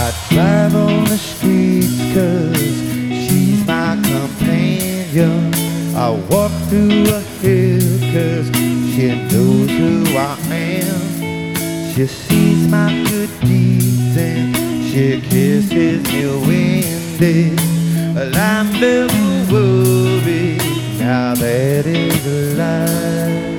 drive on the streets 'cause she's my companion. I walk through a hill 'cause she knows who I am. She sees my good deeds and she kisses me when well, I'm never worried, now that is a lie.